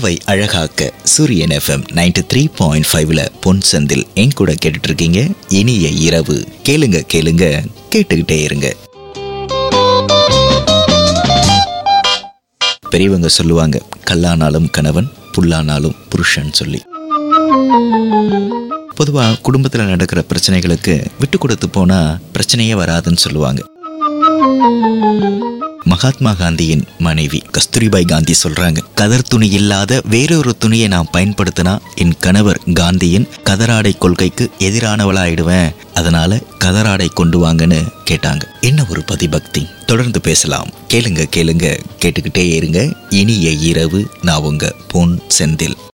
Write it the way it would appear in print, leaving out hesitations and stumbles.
இரவை அழகாக்க சூரியன் FM 93.5ல பொன் செந்தில் என் கூட கேட்டுட்டு இருக்கீங்க. இனிய இரவு. கேளுங்க கேட்டுக்கிட்டே இருங்க. பெரியவங்க சொல்லுவாங்க, கல்லானாலும் கணவன், புல்லானாலும் புருஷன் சொல்லி. பொதுவா குடும்பத்துல நடக்கிற பிரச்சனைகளுக்கு விட்டு கொடுத்து போனா பிரச்சனையே வராதுன்னு சொல்லுவாங்க. மகாத்மா காந்தியின் மனைவி கஸ்தூரிபாய் காந்தி சொல்றாங்க, கதர் துணி இல்லாத வேறொரு துணியை நான் பயன்படுத்தினா என் கணவர் காந்தியின் கதராடை கொள்கைக்கு எதிரானவளாயிடுவேன், அதனால கதராடை கொண்டு வாங்கன்னு கேட்டாங்க. என்ன ஒரு பதிபக்தி. தொடர்ந்து பேசலாம். கேளுங்க கேட்டுக்கிட்டே இருங்க. இனிய இரவு. நான் உங்க பொன் செந்தில்.